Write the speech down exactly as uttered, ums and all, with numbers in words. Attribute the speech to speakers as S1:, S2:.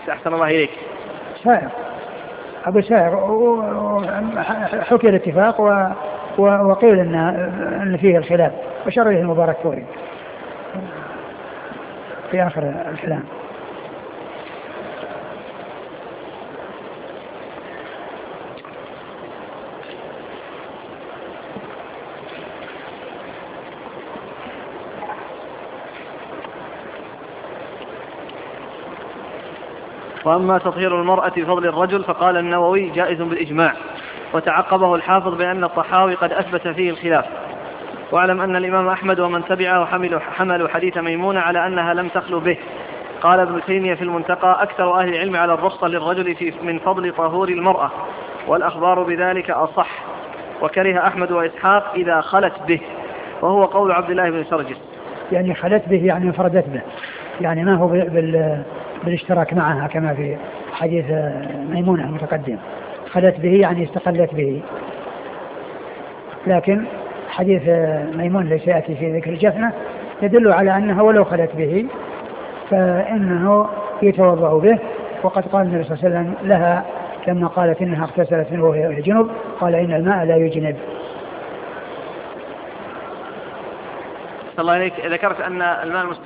S1: أحسن الله إليك؟
S2: سائر، أبو سائر، حكي الاتفاق وقيل إن, إن فيه الخلاف، وشرعه المبارك فوري في آخر الكلام.
S1: وأما تطهير المرأة بفضل الرجل فقال النووي جائز بالإجماع، وتعقبه الحافظ بأن الطحاوي قد أثبت فيه الخلاف. واعلم أن الإمام أحمد ومن تبعه حملوا, حملوا حديث ميمونة على أنها لم تخلو به. قال ابن تيمية في المنتقى أكثر أهل العلم على الرخصة للرجل في من فضل طهور المرأة، والأخبار بذلك أصح، وكره أحمد وإسحاق إذا خلت به، وهو قول عبد الله بن سرجس.
S2: يعني خلت به يعني انفردت به، يعني ما هو بال بالاشتراك معها كما في حديث ميمونة المتقدم. خلت به يعني استقلت به، لكن حديث ميمون الذي سيأتي في ذكر الجفنة يدل على أنها ولو خلت به فإنه يتوضأ به. وقد قال النبي صلى الله عليه وسلم لها لما قالت إنها اغتسلت منه وهي جنب، قال إن الماء لا يجنب.
S1: صلى الله عليك. ذكرت أن الماء